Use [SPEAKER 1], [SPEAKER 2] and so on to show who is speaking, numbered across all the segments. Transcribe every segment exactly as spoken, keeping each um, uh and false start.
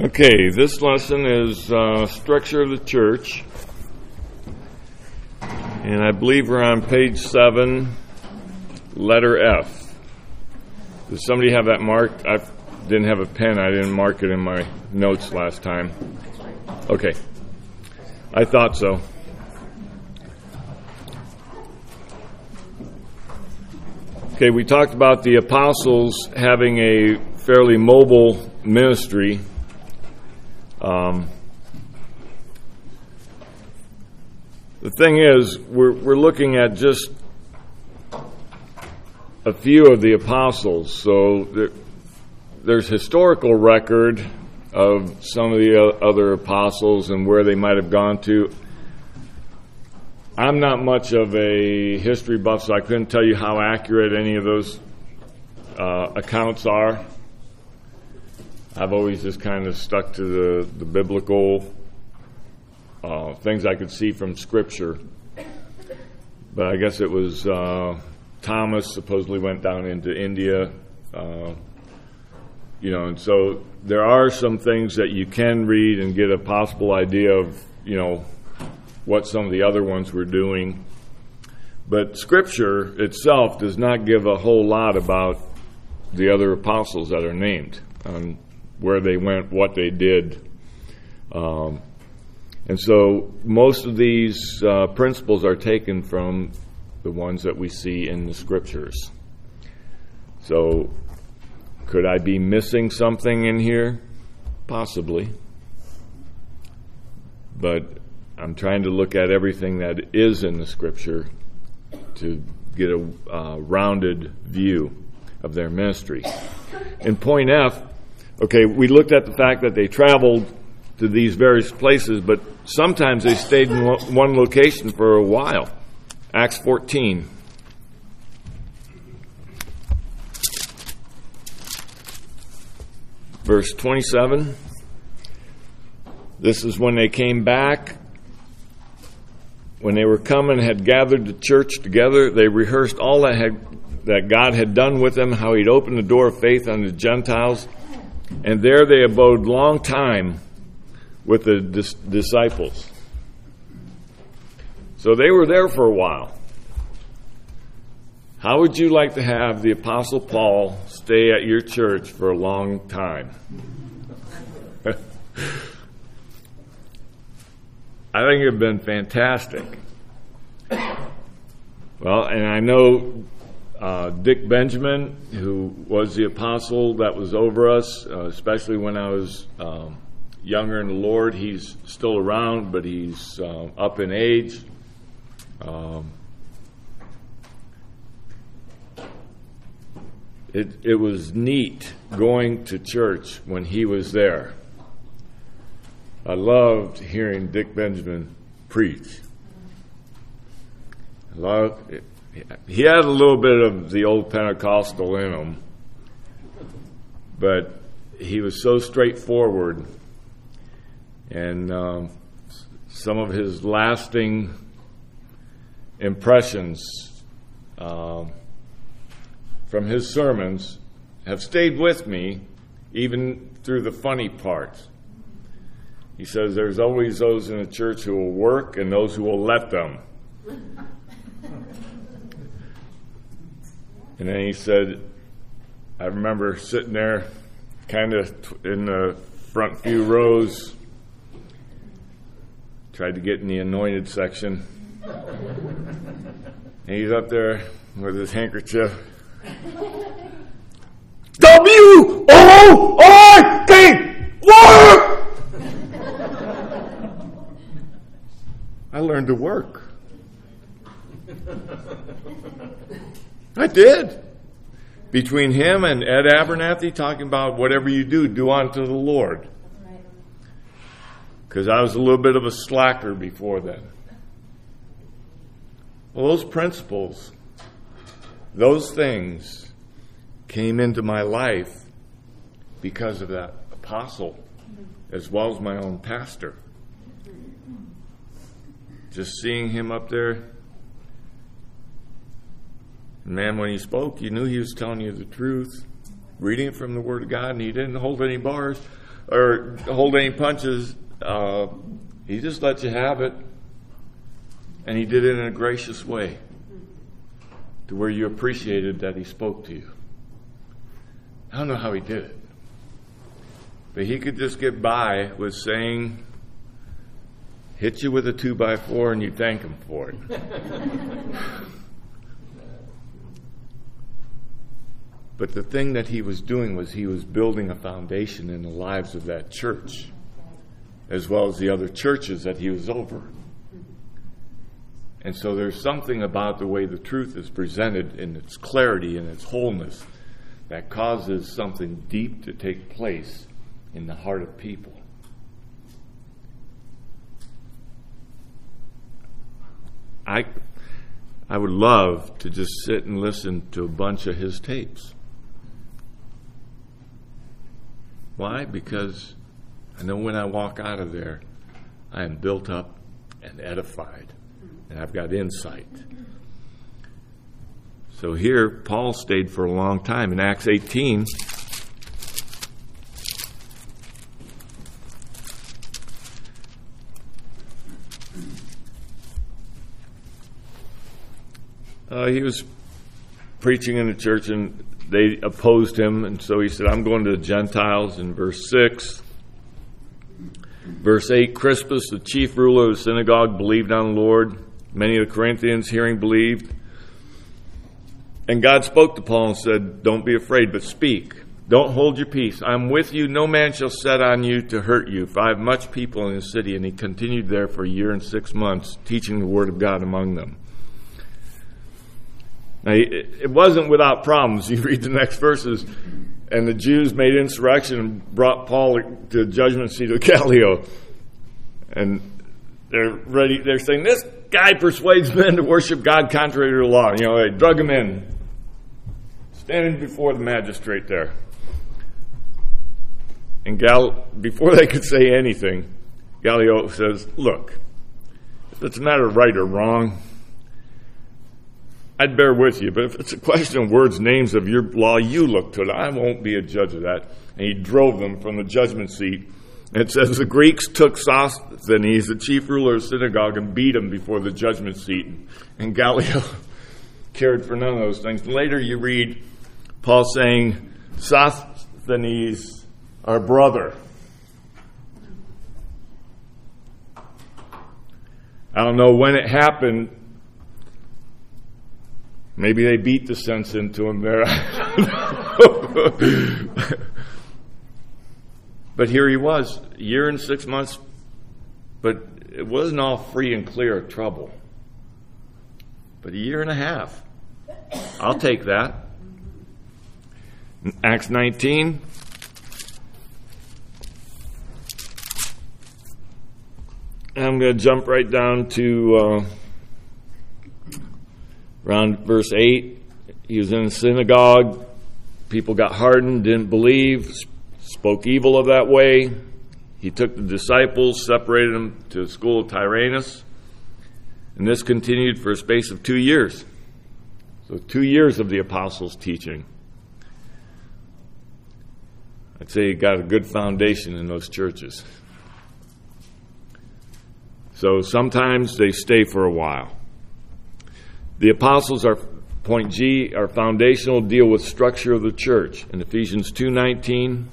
[SPEAKER 1] Okay, this lesson is uh, Structure of the Church, and I believe we're on page seven, letter F. Does somebody have that marked? I didn't have a pen. I didn't mark it in my notes last time. Okay, I thought so. Okay, we talked about the apostles having a fairly mobile ministry. Um, the thing is, we're we're looking at just a few of the apostles. So there, there's historical record of some of the other apostles and where they might have gone to. I'm not much of a history buff, so I couldn't tell you how accurate any of those uh, accounts are. I've always just kind of stuck to the, the biblical uh, things I could see from Scripture. But I guess it was uh, Thomas supposedly went down into India. Uh, you know, and so there are some things that you can read and get a possible idea of, you know, what some of the other ones were doing. But Scripture itself does not give a whole lot about the other apostles that are named. Um, where they went, what they did. Um, and so most of these uh, principles are taken from the ones that we see in the Scriptures. So could I be missing something in here? Possibly. But I'm trying to look at everything that is in the Scripture to get a uh, rounded view of their ministry. In point F, okay, we looked at the fact that they traveled to these various places, but sometimes they stayed in one location for a while. Acts fourteen. Verse twenty-seven. This is when they came back. When they were coming, had gathered the church together, they rehearsed all that had that God had done with them, how He'd opened the door of faith unto the Gentiles. And there they abode long time with the dis- disciples. So they were there for a while. How would you like to have the Apostle Paul stay at your church for a long time? I think it would have been fantastic. Well, and I know Uh, Dick Benjamin, who was the apostle that was over us, uh, especially when I was um, younger in the Lord. He's still around, but he's uh, up in age. Um, it, it was neat going to church when he was there. I loved hearing Dick Benjamin preach. I loved it. He had a little bit of the old Pentecostal in him, but he was so straightforward, and um, some of his lasting impressions uh, from his sermons have stayed with me even through the funny parts. He says there's always those in the church who will work and those who will let them. And then he said, I remember sitting there kind of in the front few rows, tried to get in the anointed section. And he's up there with his handkerchief. W O R K! Work! I learned to work. I did. Between him and Ed Abernathy talking about whatever you do, do unto the Lord. Because I was a little bit of a slacker before then. Well, those principles, those things came into my life because of that apostle, as well as my own pastor. Just seeing him up there. Man, when he spoke, you knew he was telling you the truth, reading it from the Word of God, and he didn't hold any bars. or hold any punches. Uh, he just let you have it. And he did it in a gracious way to where you appreciated that he spoke to you. I don't know how he did it. But he could just get by with saying, hit you with a two by four and you thank him for it. But the thing that he was doing was he was building a foundation in the lives of that church, as well as the other churches that he was over. And so there's something about the way the truth is presented in its clarity and its wholeness that causes something deep to take place in the heart of people. I I would love to just sit and listen to a bunch of his tapes. Why? Because I know when I walk out of there, I am built up and edified, and I've got insight. So here, Paul stayed for a long time. In Acts eighteen, uh, he was preaching in the church, and they opposed him, and so he said, I'm going to the Gentiles in verse six. Verse eight, Crispus, the chief ruler of the synagogue, believed on the Lord. Many of the Corinthians, hearing, believed. And God spoke to Paul and said, don't be afraid, but speak. Don't hold your peace. I'm with you. No man shall set on you to hurt you, for I have much people in the city. And he continued there for a year and six months, teaching the word of God among them. Now, it wasn't without problems. You read the next verses, and the Jews made insurrection and brought Paul to the judgment seat of Gallio. And they're ready. They're saying, this guy persuades men to worship God contrary to the law. You know, they drug him in, standing before the magistrate there. And Gal, before they could say anything, Gallio says, look, if it's a matter of right or wrong, I'd bear with you, but if it's a question of words, names of your law, you look to it. I won't be a judge of that. And he drove them from the judgment seat. And it says the Greeks took Sosthenes, the chief ruler of the synagogue, and beat him before the judgment seat. And Gallio cared for none of those things. And later you read Paul saying, Sosthenes, our brother. I don't know when it happened. Maybe they beat the sense into him there. But here he was, a year and six months, but it wasn't all free and clear of trouble. But a year and a half. I'll take that. In Acts nineteen. I'm going to jump right down to uh, around verse eight. He was in a synagogue. People got hardened, didn't believe, spoke evil of that way. He took the disciples, separated them to the school of Tyrannus. And this continued for a space of two years. So two years of the apostles' teaching. I'd say he got a good foundation in those churches. So sometimes they stay for a while. The apostles are, point G, are foundational, deal with structure of the church. In Ephesians two nineteen,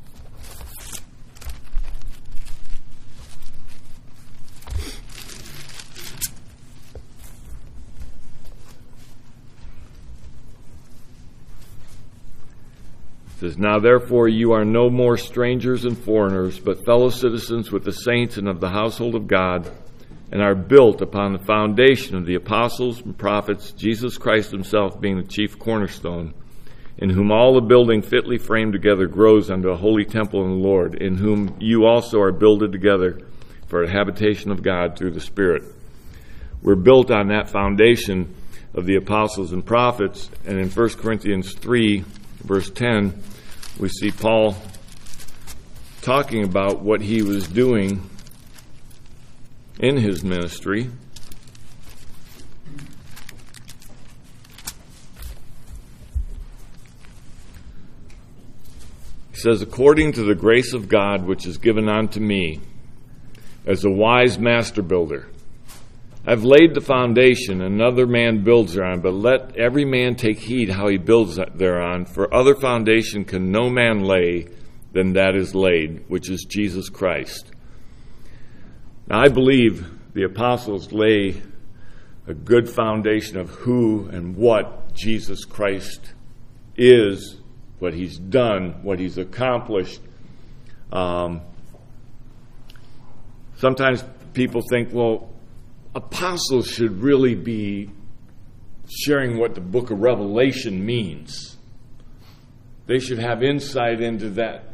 [SPEAKER 1] it says, now therefore you are no more strangers and foreigners, but fellow citizens with the saints and of the household of God, and are built upon the foundation of the apostles and prophets, Jesus Christ himself being the chief cornerstone, in whom all the building fitly framed together grows unto a holy temple in the Lord, in whom you also are builded together for a habitation of God through the Spirit. We're built on that foundation of the apostles and prophets, and in First Corinthians three, verse ten, we see Paul talking about what he was doing in his ministry. He says, according to the grace of God which is given unto me, as a wise master builder, I've laid the foundation, another man builds thereon, but let every man take heed how he builds thereon, for other foundation can no man lay than that is laid, which is Jesus Christ. Now, I believe the apostles lay a good foundation of who and what Jesus Christ is, what he's done, what he's accomplished. Um, sometimes people think, well, apostles should really be sharing what the book of Revelation means. They should have insight into that.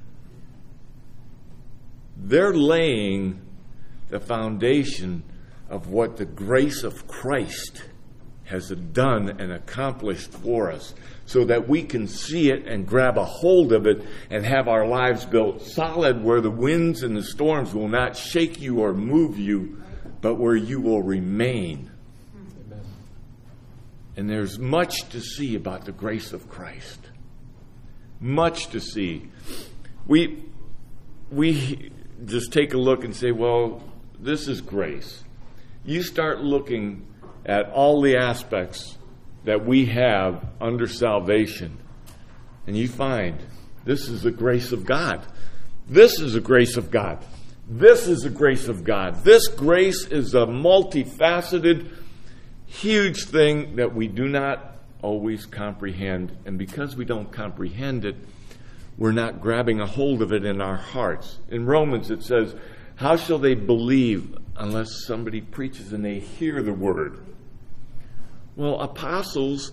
[SPEAKER 1] They're laying the foundation of what the grace of Christ has done and accomplished for us, so that we can see it and grab a hold of it and have our lives built solid, where the winds and the storms will not shake you or move you, but where you will remain. Amen. And there's much to see about the grace of Christ. Much to see. We we just take a look and say, well, this is grace. You start looking at all the aspects that we have under salvation, and you find this is the grace of God. This is the grace of God. This is the grace of God. This grace is a multifaceted, huge thing that we do not always comprehend. And because we don't comprehend it, we're not grabbing a hold of it in our hearts. In Romans it says, how shall they believe unless somebody preaches and they hear the word? Well, apostles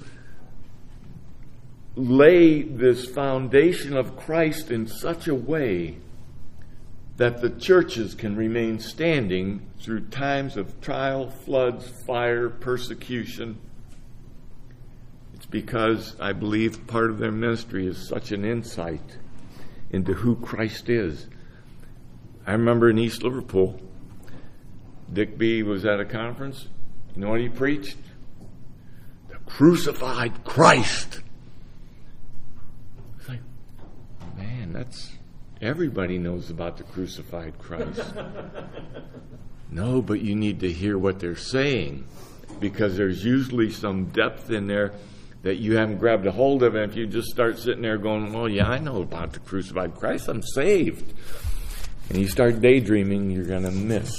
[SPEAKER 1] lay this foundation of Christ in such a way that the churches can remain standing through times of trial, floods, fire, persecution. It's because I believe part of their ministry is such an insight into who Christ is. I remember in East Liverpool, Dick B. was at a conference. You know what he preached? The crucified Christ. It's like, man, that's... everybody knows about the crucified Christ. No, but you need to hear what they're saying, because there's usually some depth in there that you haven't grabbed a hold of. And if you just start sitting there going, well, yeah, I know about the crucified Christ, I'm saved, and you start daydreaming, you're going to miss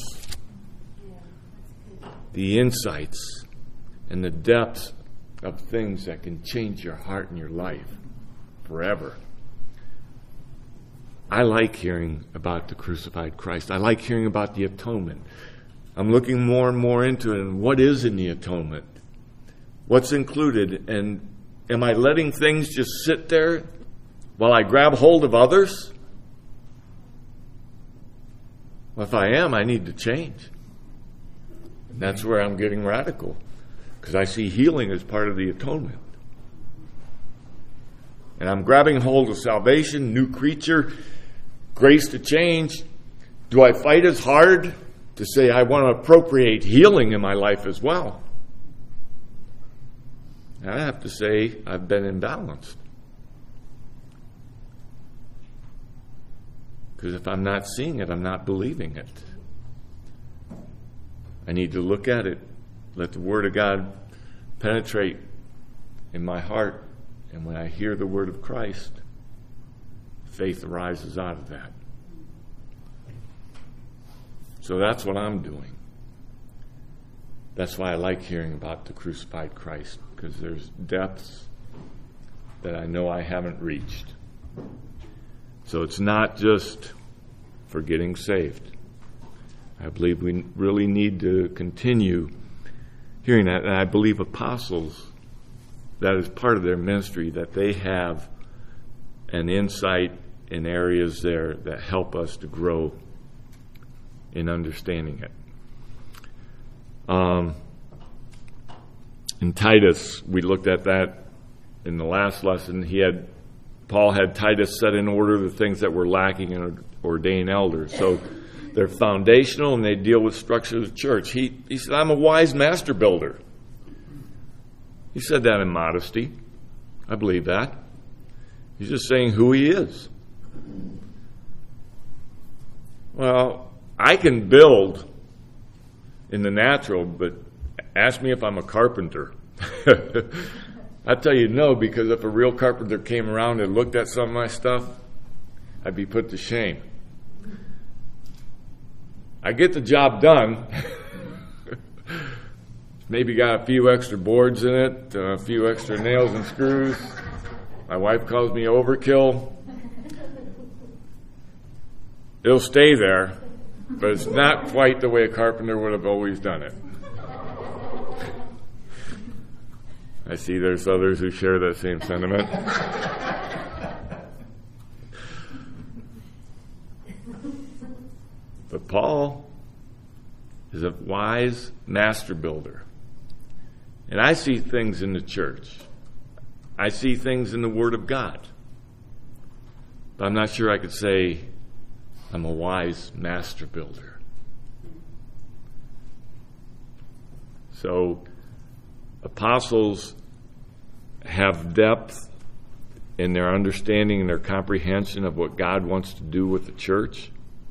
[SPEAKER 1] the insights and the depths of things that can change your heart and your life forever. I like hearing about the crucified Christ. I like hearing about the atonement. I'm looking more and more into it, and what is in the atonement? What's included? And am I letting things just sit there while I grab hold of others? Well, if I am, I need to change. And that's where I'm getting radical, because I see healing as part of the atonement. And I'm grabbing hold of salvation, new creature, grace to change. Do I fight as hard to say I want to appropriate healing in my life as well? And I have to say I've been imbalanced. Because if I'm not seeing it, I'm not believing it. I need to look at it, let the Word of God penetrate in my heart. And when I hear the word of Christ, faith arises out of that. So that's what I'm doing. That's why I like hearing about the crucified Christ, because there's depths that I know I haven't reached. So it's not just for getting saved. I believe we really need to continue hearing that. And I believe apostles, that is part of their ministry, that they have an insight in areas there that help us to grow in understanding it. Um, in Titus, we looked at that in the last lesson. He had Paul had Titus set in order the things that were lacking in ordained elders. So they're foundational and they deal with structure of the church. He, he said, I'm a wise master builder. He said that in modesty. I believe that. He's just saying who he is. Well, I can build in the natural, but ask me if I'm a carpenter. I'd tell you no, because if a real carpenter came around and looked at some of my stuff, I'd be put to shame. I get the job done. Maybe got a few extra boards in it, a few extra nails and screws. My wife calls me overkill. It'll stay there, but it's not quite the way a carpenter would have always done it. I see there's others who share that same sentiment. But Paul is a wise master builder. And I see things in the church. I see things in the Word of God. But I'm not sure I could say I'm a wise master builder. So, apostles have depth in their understanding and their comprehension of what God wants to do with the church.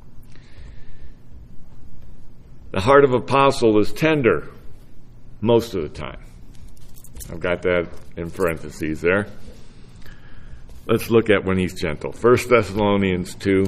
[SPEAKER 1] The heart of an apostle is tender most of the time. I've got that in parentheses there. Let's look at when he's gentle. First Thessalonians two.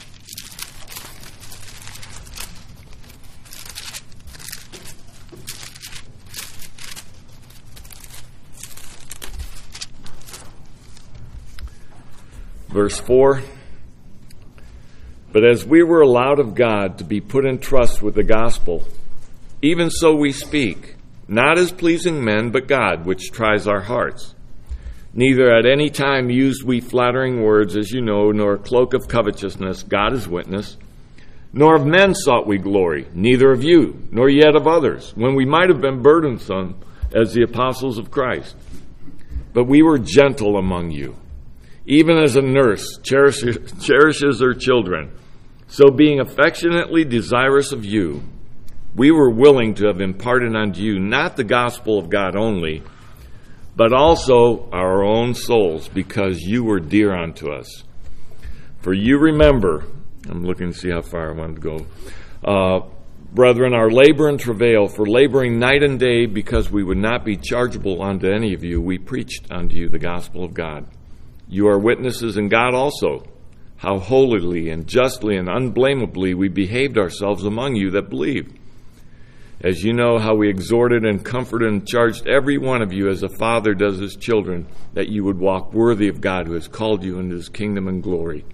[SPEAKER 1] Verse four. But as we were allowed of God to be put in trust with the gospel, even so we speak, not as pleasing men, but God, which tries our hearts. Neither at any time used we flattering words, as you know, nor a cloak of covetousness, God is witness. Nor of men sought we glory, neither of you, nor yet of others, when we might have been burdensome as the apostles of Christ. But we were gentle among you, even as a nurse cherishes, cherishes her children. So being affectionately desirous of you, we were willing to have imparted unto you not the gospel of God only, but also our own souls, because you were dear unto us. For you remember, I'm looking to see how far I want to go, uh, brethren, our labor and travail, for laboring night and day, because we would not be chargeable unto any of you, we preached unto you the gospel of God. You are witnesses in God also, how holily and justly and unblameably we behaved ourselves among you that believed. As you know how we exhorted and comforted and charged every one of you as a father does his children, that you would walk worthy of God who has called you into his kingdom and glory.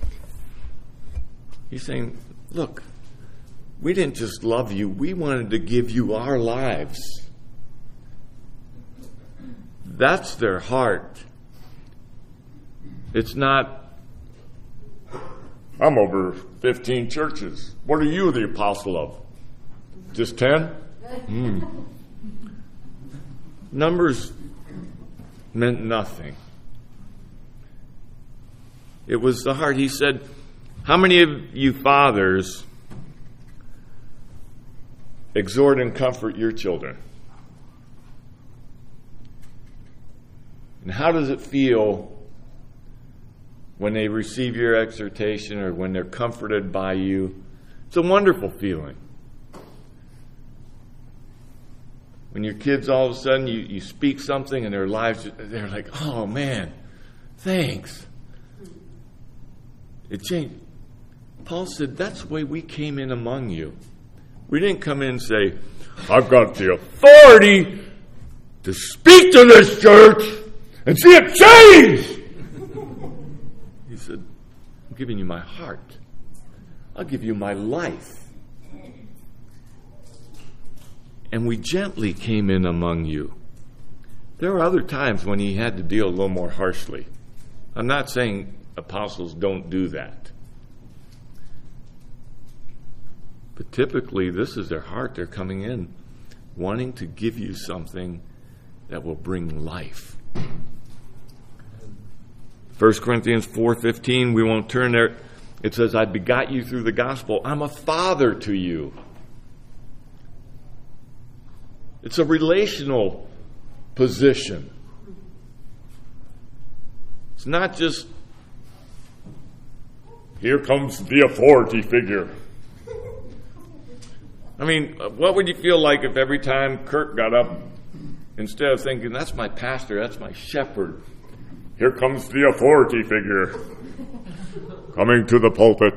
[SPEAKER 1] He's saying, look, we didn't just love you, we wanted to give you our lives. That's their heart. It's not, I'm over fifteen churches. What are you the apostle of? Just ten? Mm. Numbers meant nothing. It was the heart. He said, how many of you fathers exhort and comfort your children? And how does it feel when they receive your exhortation or when they're comforted by you? It's a wonderful feeling. When your kids all of a sudden you, you speak something and their lives, they're like, oh man, thanks. It changed. Paul said, that's the way we came in among you. We didn't come in and say, I've got the authority to speak to this church and see it change. He said, I'm giving you my heart. I'll give you my life. And we gently came in among you. There are other times when he had to deal a little more harshly. I'm not saying apostles don't do that. But typically, this is their heart. They're coming in wanting to give you something that will bring life. First Corinthians four fifteen, we won't turn there. It says, I begot you through the gospel. I'm a father to you. It's a relational position. It's not just Here comes the authority figure. I mean, what would you feel like if every time Kirk got up, instead of thinking, that's my pastor, that's my shepherd, here comes the authority figure coming to the pulpit.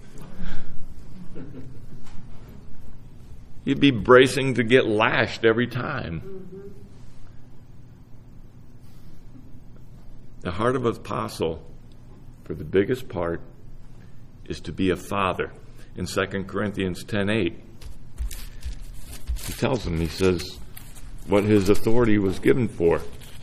[SPEAKER 1] You'd be bracing to get lashed every time. The heart of an apostle, for the biggest part, is to be a father. In Second Corinthians ten eight, he tells them, he says, what his authority was given for.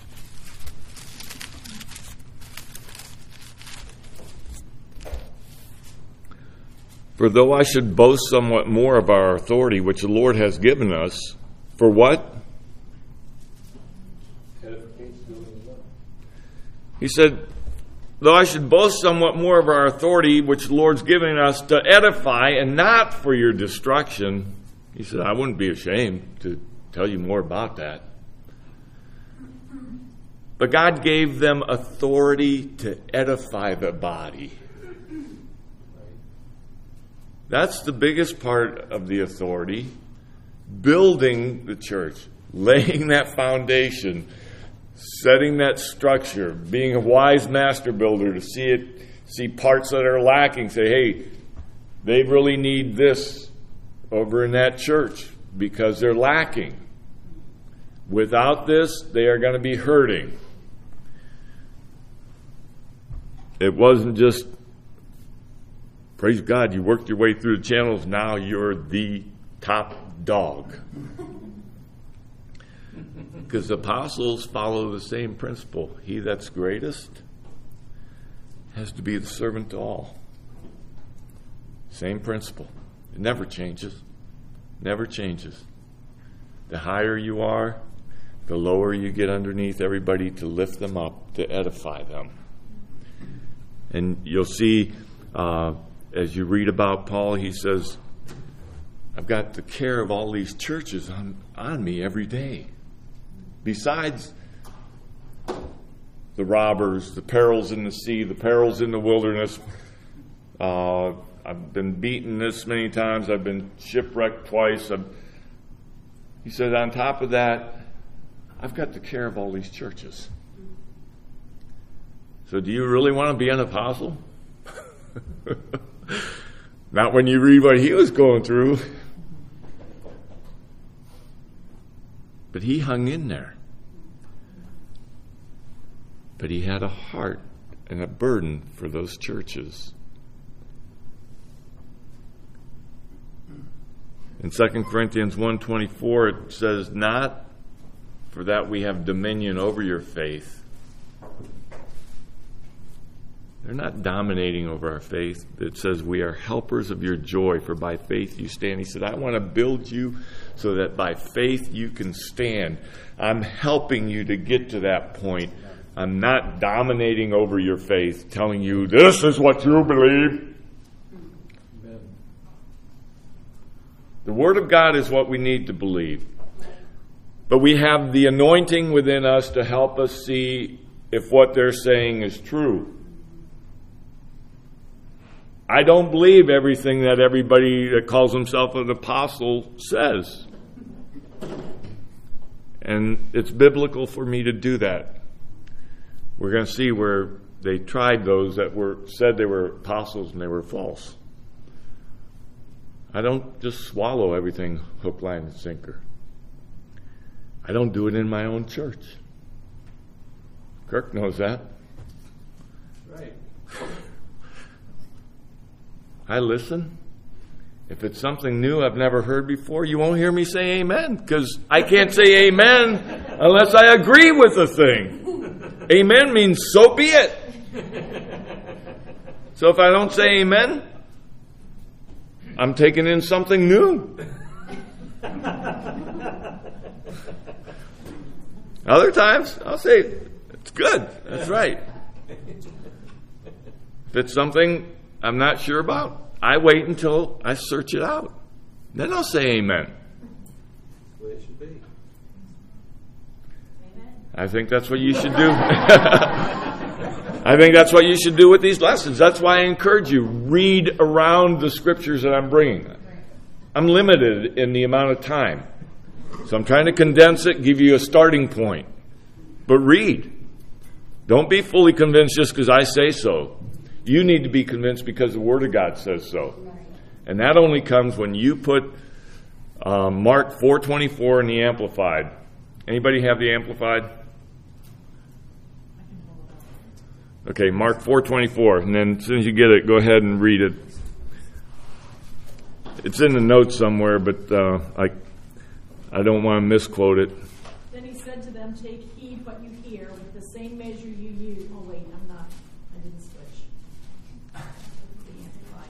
[SPEAKER 1] For though I should boast somewhat more of our authority, which the Lord has given us, for what? He said, though I should boast somewhat more of our authority, which the Lord's given us to edify and not for your destruction, he said, I wouldn't be ashamed to tell you more about that. But God gave them authority to edify the body. That's the biggest part of the authority. Building the church, laying that foundation, setting that structure, being a wise master builder to see it, see parts that are lacking, say, hey, they really need this over in that church because they're lacking. Without this, they are going to be hurting. It wasn't just, praise God, you worked your way through the channels, now you're the top dog. Because the apostles follow the same principle. He that's greatest has to be the servant to all. Same principle. It never changes. Never changes. The higher you are, the lower you get underneath everybody to lift them up, to edify them. And you'll see, uh, as you read about Paul, he says, I've got the care of all these churches on, on me every day. Besides the robbers, the perils in the sea, the perils in the wilderness, uh, I've been beaten this many times, I've been shipwrecked twice. I've, he said, on top of that, I've got the care of all these churches. So do you really want to be an apostle? Not when you read what he was going through. But he hung in there. But he had a heart and a burden for those churches. In Second Corinthians one twenty-four, it says, not for that we have dominion over your faith. They're not dominating over our faith. It says we are helpers of your joy, for by faith you stand. He said, I want to build you so that by faith you can stand. I'm helping you to get to that point. I'm not dominating over your faith, telling you this is what you believe. Amen. The Word of God is what we need to believe. But we have the anointing within us to help us see if what they're saying is true. I don't believe everything that everybody that calls himself an apostle says. And it's biblical for me to do that. We're going to see where they tried those that were said they were apostles and they were false. I don't just swallow everything hook, line, and sinker. I don't do it in my own church. Kirk knows that.
[SPEAKER 2] Right.
[SPEAKER 1] I listen. If it's something new I've never heard before, you won't hear me say amen, because I can't say amen unless I agree with the thing. Amen means so be it. So if I don't say amen, I'm taking in something new. Other times, I'll say, it's good. That's right. If it's something I'm not sure about, I wait until I search it out. Then I'll say amen.
[SPEAKER 2] That's the way it should be.
[SPEAKER 1] I think that's what you should do. I think that's what you should do with these lessons. That's why I encourage you, read around the scriptures that I'm bringing. I'm limited in the amount of time. So I'm trying to condense it, give you a starting point. But read. Don't be fully convinced just because I say so. You need to be convinced because the Word of God says so. And that only comes when you put um, Mark four twenty-four in the Amplified. Anybody have the Amplified? Okay, Mark four twenty-four. And then as soon as you get it, go ahead and read it. It's in the notes somewhere, but uh, I, I don't want to misquote it.
[SPEAKER 3] Then he said to them, take heed what you hear. With the same measure you use. Oh, wait, I'm not. I didn't switch. The Amplified.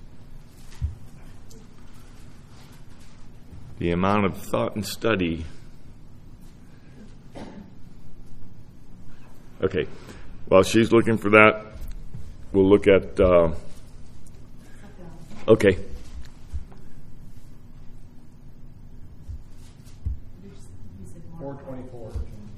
[SPEAKER 1] The amount of thought and study. Okay. While she's looking for that, we'll look at... Uh, okay.
[SPEAKER 2] four twenty-four.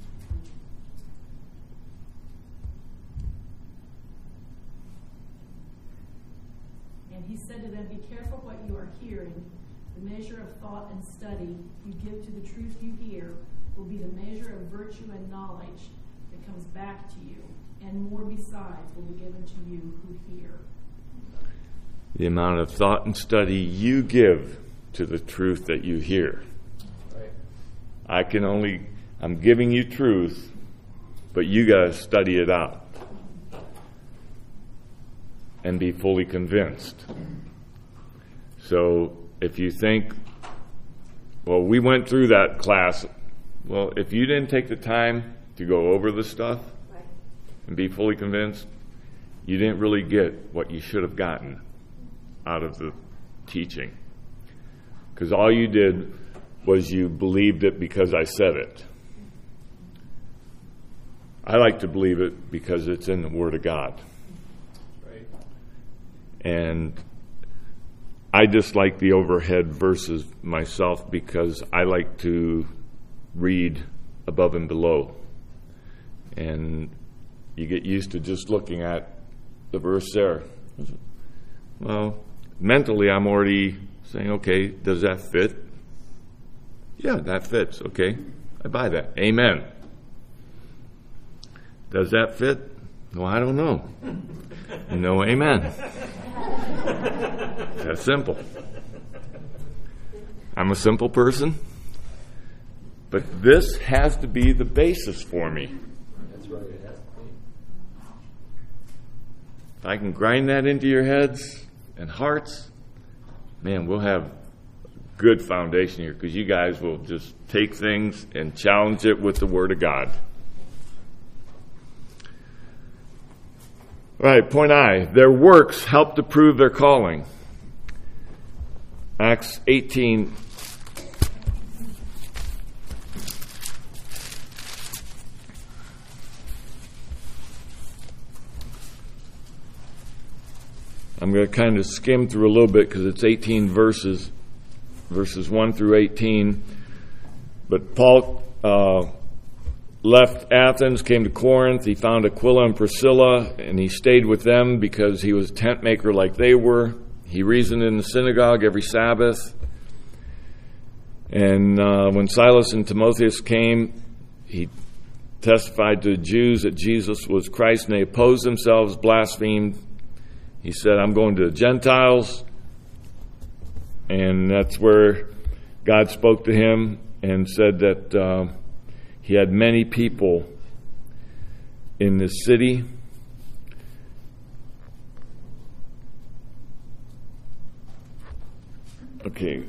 [SPEAKER 3] And he said to them, be careful what you are hearing. The measure of thought and study you give to the truth you hear will be the measure of virtue and knowledge that comes back to you. And more besides will be given to you who hear.
[SPEAKER 1] The amount of thought and study you give to the truth that you hear.
[SPEAKER 2] Right.
[SPEAKER 1] I can only, I'm giving you truth, but you got to study it out and be fully convinced. So if you think, well, we went through that class. Well, if you didn't take the time to go over the stuff and be fully convinced, you didn't really get what you should have gotten out of the teaching. Because all you did was you believed it because I said it. I like to believe it because it's in the Word of God.
[SPEAKER 2] Right.
[SPEAKER 1] And I dislike the overhead verses myself because I like to read above and below. And you get used to just looking at the verse there. Well, mentally I'm already saying, okay, does that fit? Yeah, that fits. Okay, I buy that. Amen. Does that fit? No, I don't know. No, amen. That's simple. I'm a simple person, but this has to be the basis for me.
[SPEAKER 2] That's right. It has to be.
[SPEAKER 1] If I can grind that into your heads and hearts, man, we'll have a good foundation here because you guys will just take things and challenge it with the Word of God. All right, point I. Their works help to prove their calling. Acts eighteen. I'm going to kind of skim through a little bit because it's eighteen verses, verses one through eighteen. But Paul uh, left Athens, came to Corinth. He found Aquila and Priscilla, and he stayed with them because he was a tent maker like they were. He reasoned in the synagogue every Sabbath. And uh, when Silas and Timotheus came, he testified to the Jews that Jesus was Christ, and they opposed themselves, blasphemed. He said, I'm going to the Gentiles. And that's where God spoke to him and said that uh, he had many people in the city. Okay.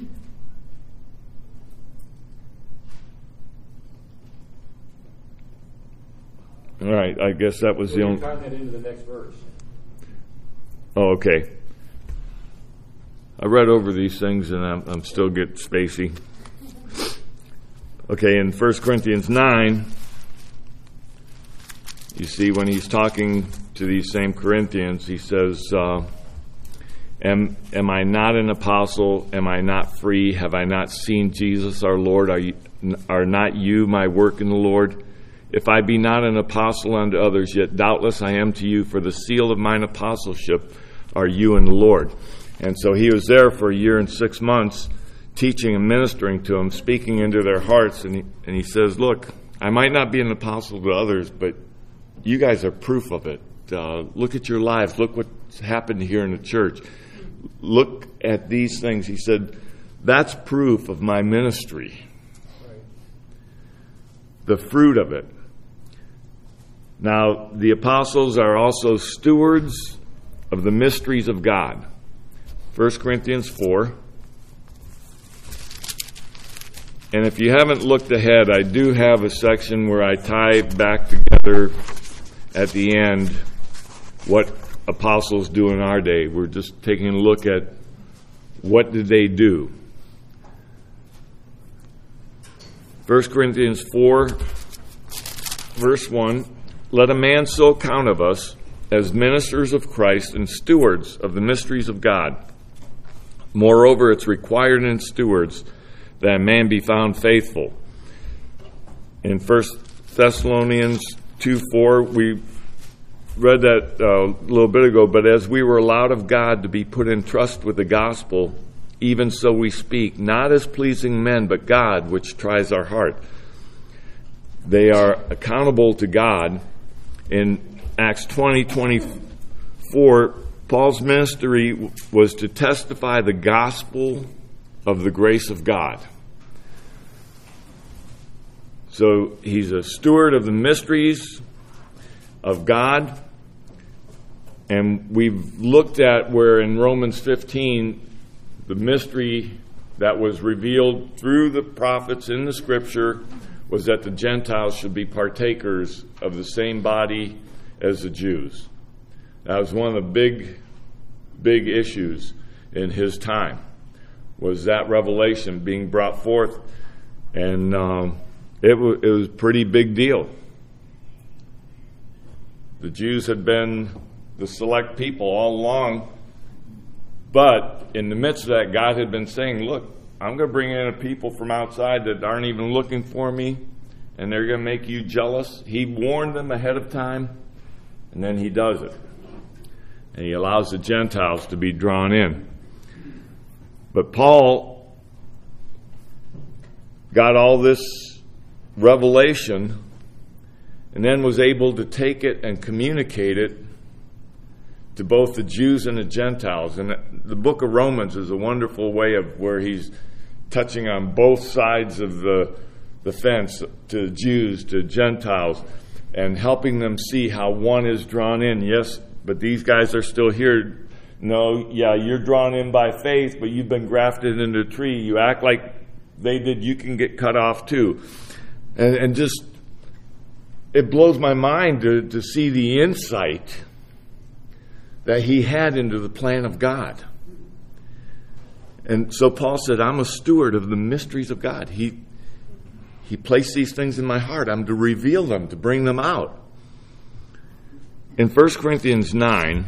[SPEAKER 1] All right, I guess that was
[SPEAKER 2] Well,
[SPEAKER 1] the
[SPEAKER 2] you're
[SPEAKER 1] only...
[SPEAKER 2] tying that into the next verse.
[SPEAKER 1] Oh, okay. I read over these things and I'm, I'm still getting spacey. Okay, in First Corinthians nine, you see when he's talking to these same Corinthians, he says, uh, am, am I not an apostle? Am I not free? Have I not seen Jesus our Lord? Are, you, are not you my work in the Lord? If I be not an apostle unto others, yet doubtless I am to you, for the seal of mine apostleship are you and the Lord. And so he was there for a year and six months, teaching and ministering to them, speaking into their hearts. And he, and he says, look, I might not be an apostle to others, but you guys are proof of it. Uh, look at your lives. Look what's happened here in the church. Look at these things. He said, that's proof of my ministry.
[SPEAKER 2] Right.
[SPEAKER 1] The fruit of it. Now, the apostles are also stewards of the mysteries of God. First Corinthians four. And if you haven't looked ahead, I do have a section where I tie back together at the end what apostles do in our day. We're just taking a look at what did they do. First Corinthians four, verse one, let a man so count of us as ministers of Christ and stewards of the mysteries of God. Moreover, it's required in stewards that a man be found faithful. In First Thessalonians two four, we read that uh, a little bit ago, but as we were allowed of God to be put in trust with the gospel, even so we speak, not as pleasing men, but God, which tries our heart. They are accountable to God. In Acts twenty twenty-four, Paul's ministry was to testify the gospel of the grace of God. So he's a steward of the mysteries of God. And we've looked at where in Romans fifteen, the mystery that was revealed through the prophets in the Scripture was that the Gentiles should be partakers of the same body as the Jews. That was one of the big, big issues in his time, was that revelation being brought forth. And um, it, w- it was a pretty big deal. The Jews had been the select people all along, but in the midst of that, God had been saying, look, I'm going to bring in a people from outside that aren't even looking for me, and they're going to make you jealous. He warned them ahead of time, and then he does it. And he allows the Gentiles to be drawn in. But Paul got all this revelation and then was able to take it and communicate it to both the Jews and the Gentiles. And the book of Romans is a wonderful way of where he's touching on both sides of the, the fence, to Jews, to Gentiles, and helping them see how one is drawn in. Yes, but these guys are still here. No, yeah, you're drawn in by faith, but you've been grafted into a tree. You act like they did, you can get cut off too. And, and just, it blows my mind to, to see the insight that he had into the plan of God. And so Paul said, I'm a steward of the mysteries of God. He, he placed these things in my heart. I'm to reveal them, to bring them out. In First Corinthians nine,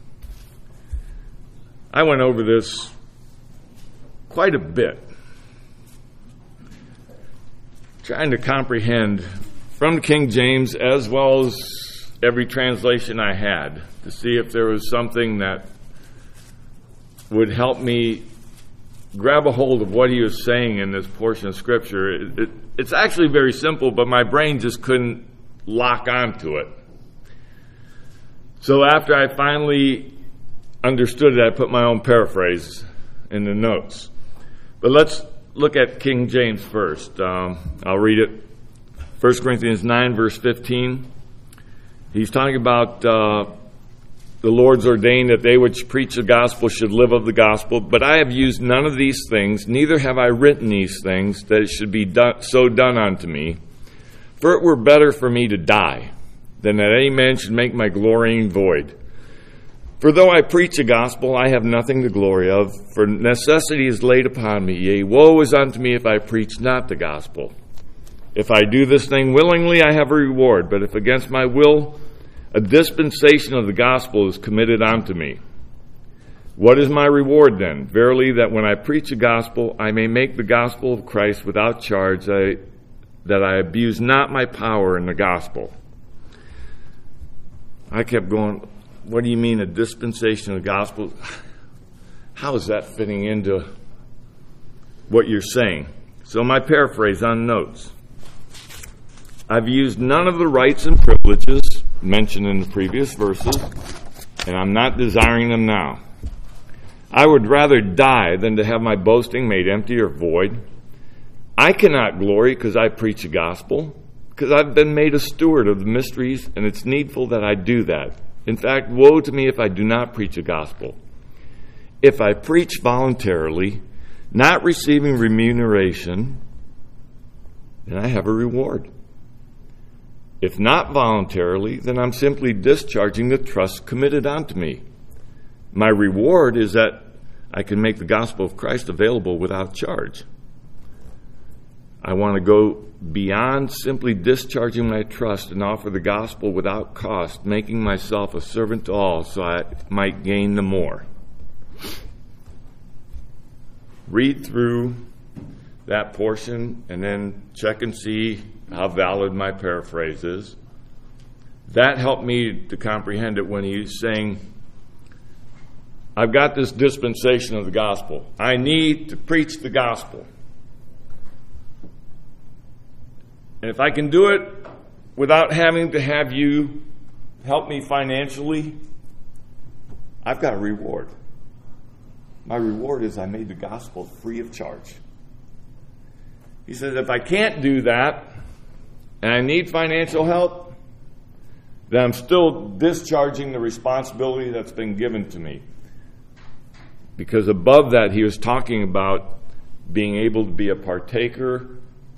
[SPEAKER 1] I went over this quite a bit, trying to comprehend from King James as well as every translation I had, to see if there was something that would help me grab a hold of what he was saying in this portion of Scripture. It, it, it's actually very simple, but my brain just couldn't lock onto it. So after I finally understood it, I put my own paraphrase in the notes. But let's look at King James first. Um, I'll read it. First Corinthians nine, verse fifteen. He's talking about uh, the Lord's ordained that they which preach the gospel should live of the gospel. But I have used none of these things, neither have I written these things, that it should be done, so done unto me. For it were better for me to die, than that any man should make my glorying void. For though I preach the gospel, I have nothing to glory of, for necessity is laid upon me. Yea, woe is unto me if I preach not the gospel. If I do this thing willingly, I have a reward. But if against my will, a dispensation of the gospel is committed unto me. What is my reward then? Verily, that when I preach the gospel, I may make the gospel of Christ without charge, I, that I abuse not my power in the gospel. I kept going, what do you mean a dispensation of the gospel? How is that fitting into what you're saying? So my paraphrase on notes. I've used none of the rights and privileges mentioned in the previous verses, and I'm not desiring them now. I would rather die than to have my boasting made empty or void. I cannot glory because I preach the gospel, because I've been made a steward of the mysteries, and it's needful that I do that. In fact, woe to me if I do not preach the gospel. If I preach voluntarily, not receiving remuneration, then I have a reward. If not voluntarily, then I'm simply discharging the trust committed onto me. My reward is that I can make the gospel of Christ available without charge. I want to go beyond simply discharging my trust and offer the gospel without cost, making myself a servant to all so I might gain the more. Read through that portion and then check and see how valid my paraphrase is. That helped me to comprehend it when he's saying, I've got this dispensation of the gospel. I need to preach the gospel. And if I can do it without having to have you help me financially, I've got a reward. My reward is I made the gospel free of charge. He says, if I can't do that, and I need financial help, then I'm still discharging the responsibility that's been given to me. Because above that, he was talking about being able to be a partaker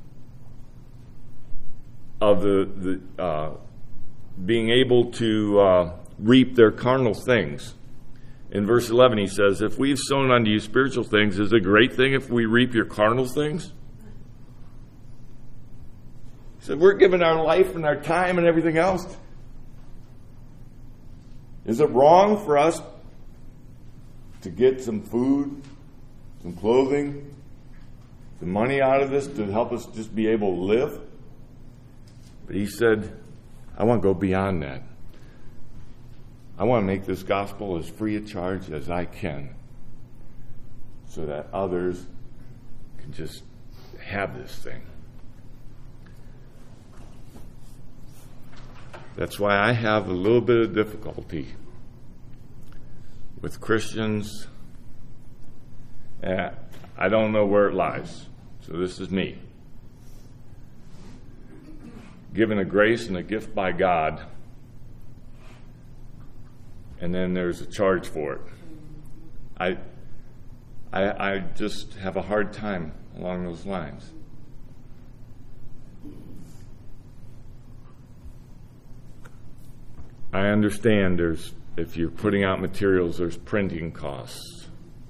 [SPEAKER 1] of the, the uh, being able to uh, reap their carnal things. In verse eleven, he says, if we've sown unto you spiritual things, is it a great thing if we reap your carnal things? He said, we're giving our life and our time and everything else. Is it wrong for us to get some food, some clothing, some money out of this to help us just be able to live? But he said, I want to go beyond that. I want to make this gospel as free of charge as I can so that others can just have this thing. That's why I have a little bit of difficulty with Christians. Uh, I don't know where it lies. So this is me. Given a grace and a gift by God, and then there's a charge for it. I, I, I just have a hard time along those lines. I understand there's, if you're putting out materials, there's printing costs.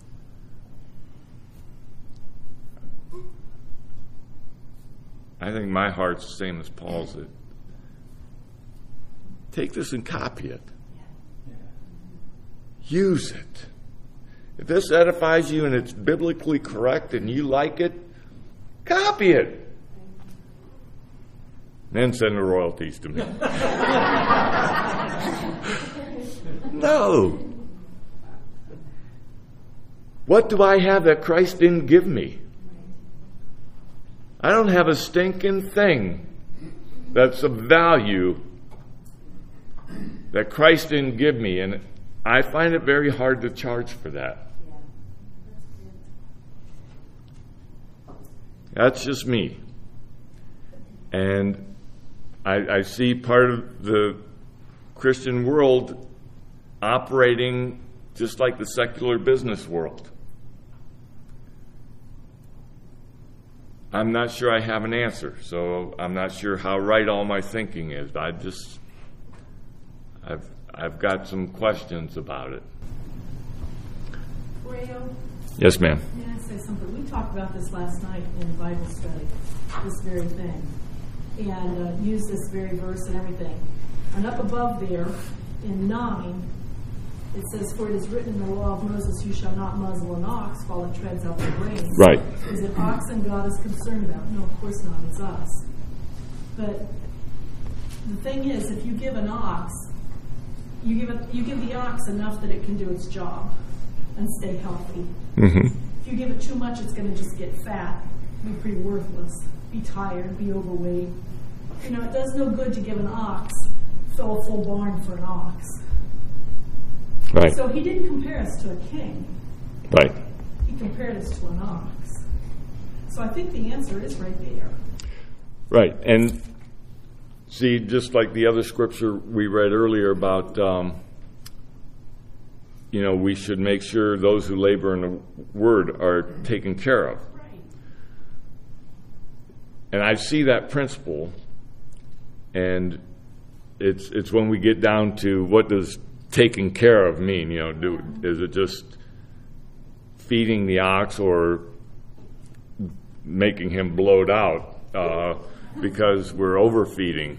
[SPEAKER 1] I think my heart's the same as Paul's. That take this and copy it. Use it. If this edifies you and it's biblically correct and you like it, copy it. Then send the royalties to me. No. What do I have that Christ didn't give me? I don't have a stinking thing that's of value that Christ didn't give me, and I find it very hard to charge for that. That's just me. And I, I see part of the Christian world operating just like the secular business world. I'm not sure I have an answer, so I'm not sure how right all my thinking is. I just, I've, I've got some questions about it.
[SPEAKER 3] Rayo,
[SPEAKER 1] Yes, ma'am.
[SPEAKER 3] may I say something? We talked about this last night in Bible study, this very thing, and uh, used this very verse and everything. And up above there, in nine, it says, for it is written in the law of Moses, you shall not muzzle an ox while it treads out the grain.
[SPEAKER 1] Right.
[SPEAKER 3] Is it oxen God is concerned about? No, of course not. It's us. But the thing is, if you give an ox, you give it, you give the ox enough that it can do its job and stay healthy.
[SPEAKER 1] Mm-hmm.
[SPEAKER 3] If you give it too much, it's going to just get fat, be pretty worthless, be tired, be overweight. You know, it does no good to give an ox, fill a full barn for an ox.
[SPEAKER 1] Right.
[SPEAKER 3] So he didn't compare us to a king.
[SPEAKER 1] Right.
[SPEAKER 3] He compared us to an ox. So I think the answer is right there.
[SPEAKER 1] Right. And see, just like the other scripture we read earlier about, um, you know, we should make sure those who labor in the word are taken care of.
[SPEAKER 3] Right.
[SPEAKER 1] And I see that principle, and it's it's when we get down to what does taking care of mean? You know, do is it just feeding the ox or making him blowed out uh, because we're overfeeding?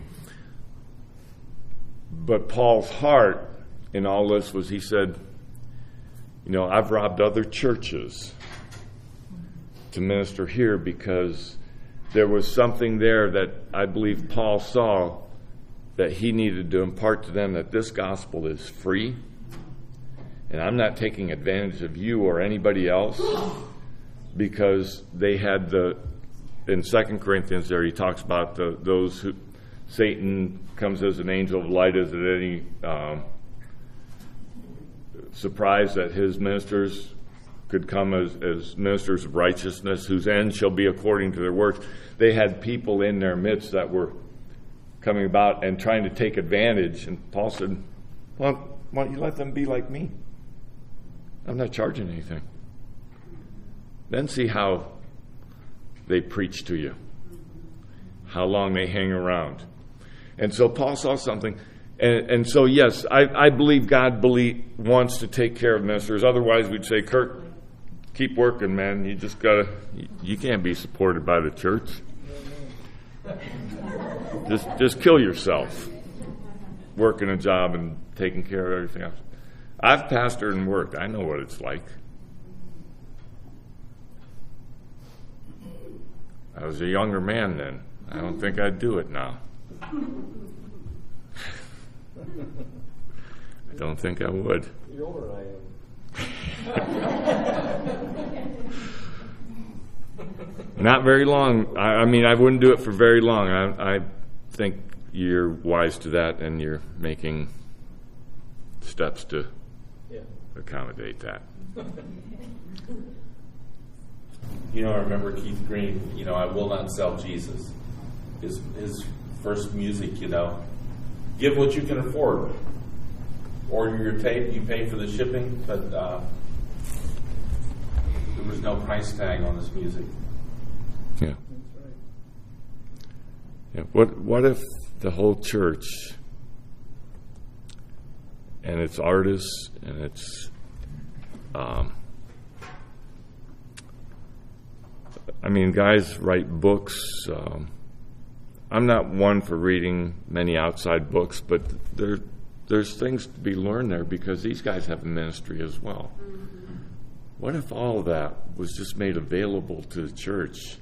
[SPEAKER 1] But Paul's heart in all this was, he said, you know, I've robbed other churches to minister here because there was something there that I believe Paul saw that he needed to impart to them, that this gospel is free, and I'm not taking advantage of you or anybody else, because they had the, in Second Corinthians there he talks about the, those who, Satan comes as an angel of light. Is it any um, surprise that his ministers could come as, as ministers of righteousness, whose end shall be according to their works? They had people in their midst that were coming about and trying to take advantage. And Paul said, well, why don't you let them be like me? I'm not charging anything. Then see how they preach to you, how long they hang around. And so Paul saw something. And, and so, yes, I, I believe God believe, wants to take care of ministers. Otherwise, we'd say, Kurt, keep working, man. You just got to, you, you can't be supported by the church. Just just kill yourself working a job and taking care of everything else. I've pastored and worked. I know what it's like. I was a younger man then. I don't think I'd do it now. I don't think I would.
[SPEAKER 2] You're older than I am.
[SPEAKER 1] Not very long. I, I mean, I wouldn't do it for very long. I, I think you're wise to that, and you're making steps to
[SPEAKER 2] Yeah.
[SPEAKER 1] accommodate that.
[SPEAKER 4] You know, I remember Keith Green, you know, I will not sell Jesus. His his first music, you know, give what you can afford. Order your tape, you pay for the shipping, but uh, there was no price tag on this music.
[SPEAKER 1] Yeah. Yeah. What what if the whole church and its artists and its um, I mean, guys write books. Um, I'm not one for reading many outside books, but there there's things to be learned there because these guys have a ministry as well. Mm-hmm. What if all of that was just made available to the church?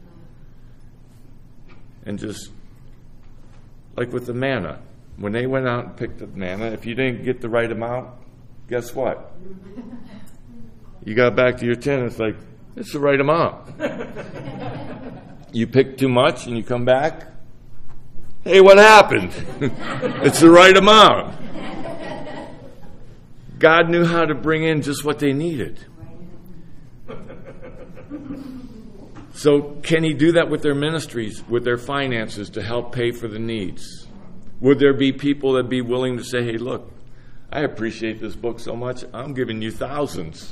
[SPEAKER 1] And just, like with the manna, when they went out and picked up manna, if you didn't get the right amount, guess what? You got back to your tent, it's like, it's the right amount. You pick too much and you come back, hey, what happened? It's the right amount. God knew how to bring in just what they needed. So can he do that with their ministries, with their finances to help pay for the needs? Would there be people that be willing to say, hey, look, I appreciate this book so much, I'm giving you thousands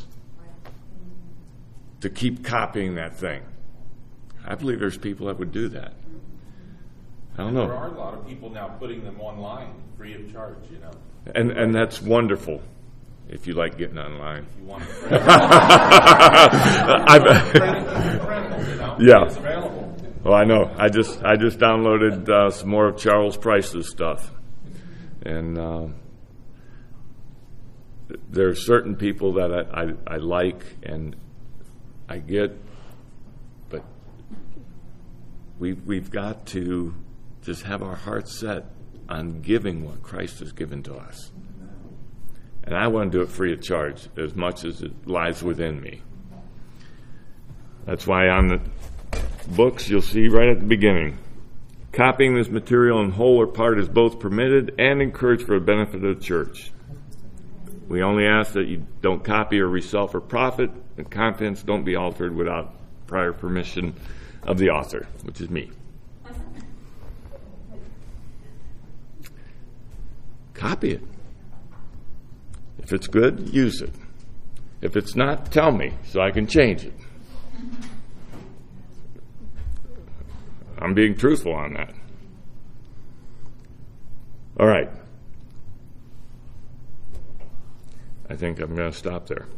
[SPEAKER 1] to keep copying that thing? I believe there's people that would do that. I don't know.
[SPEAKER 4] There are a lot of people now putting them online free of charge, you know.
[SPEAKER 1] And and that's wonderful if you like getting online.
[SPEAKER 4] If you want to
[SPEAKER 1] I've,
[SPEAKER 4] you know,
[SPEAKER 1] yeah.
[SPEAKER 4] It's available.
[SPEAKER 1] Well, I know. I just I just downloaded uh, some more of Charles Price's stuff, and uh, there are certain people that I, I, I like and I get, but we we've got to just have our hearts set on giving what Christ has given to us. And I want to do it free of charge as much as it lies within me. That's why on the books you'll see right at the beginning, copying this material in whole or part is both permitted and encouraged for the benefit of the church. We only ask that you don't copy or resell for profit, and contents don't be altered without prior permission of the author, which is me. Copy it. If it's good, use it. If it's not, tell me so I can change it. I'm being truthful on that. All right. I think I'm going to stop there.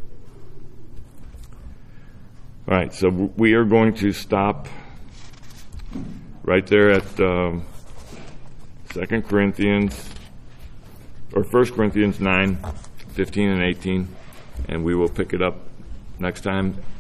[SPEAKER 1] All right, so we are going to stop right there at um, Second Corinthians, or First Corinthians nine, fifteen and eighteen, and we will pick it up next time